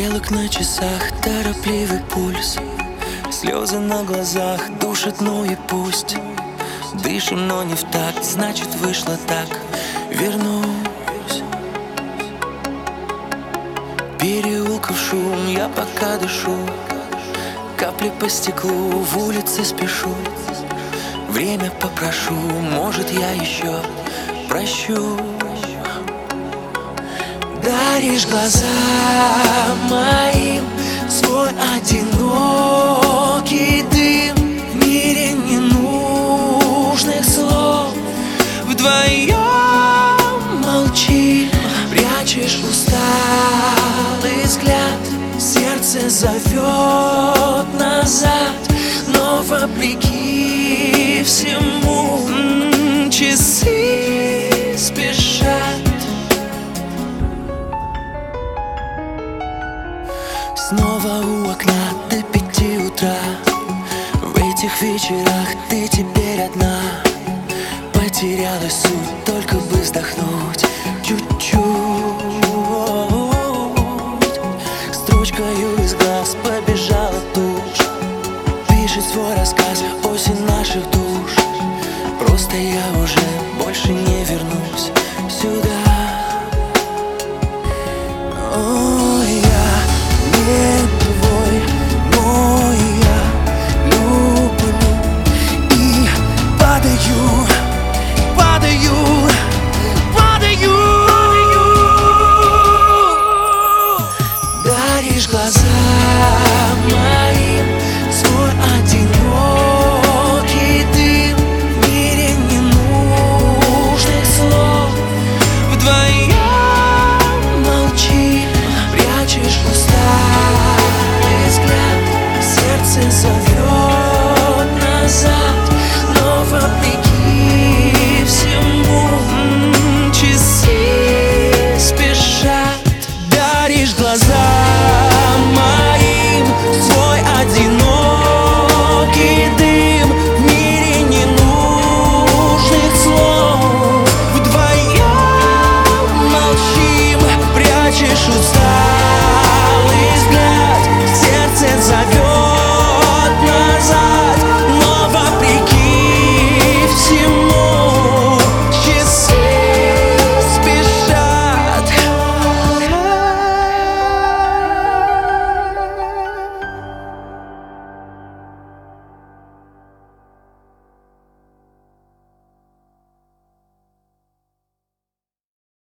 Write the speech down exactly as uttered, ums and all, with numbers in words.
Стрелок на часах, торопливый пульс, слезы на глазах душат, ну и пусть. Дышим, но не в такт, значит вышло так. Вернусь. Переулков шум, я пока дышу. Капли по стеклу, в улице спешу. Время попрошу, может я еще прощу. Даришь глаза моим свой одинокий дым. В мире ненужных слов вдвоем молчим. Прячешь усталый взгляд, сердце зовет назад. Но вопреки всему м-м, часы спешат. Снова у окна до пяти утра. В этих вечерах ты теперь одна. Потерялась суть, только бы вздохнуть чуть-чуть. Строчкою из глаз побежала тушь. Пишет свой рассказ, осень наших душ. Просто я уже больше не вернусь сюда. Глаза моим свой одинокий дым. В мире ненужных слов вдвоем молчим. Прячешь усталый взгляд, сердце зовет назад.